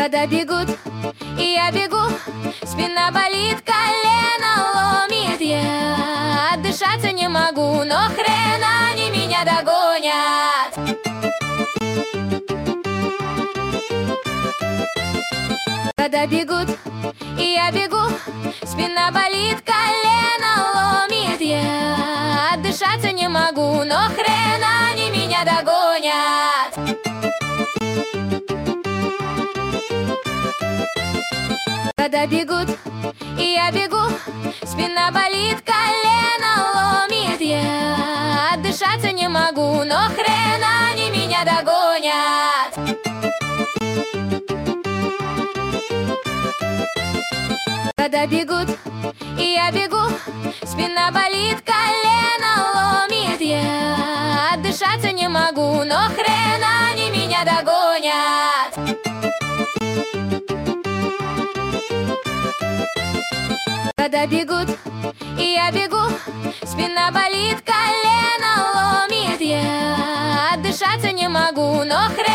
Когда бегут, и я бегу, спина болит, колено ломит. Я отдышаться не могу, но хрен они меня догонят. Когда бегут, и я бегу, спина болит, колено ломит. Я отдышаться не могу, но хрен они меня догонят. Когда бегут, и я бегу, спина болит, колено ломит. Я отдышаться не могу, но хрен они меня догонят. Когда бегут, и я бегу, спина болит, колено ломит. Я отдышаться не могу, но хрен они меня догонят. Когда бегут, и я бегу, спина болит, колено ломит. Я отдышаться не могу, но хрен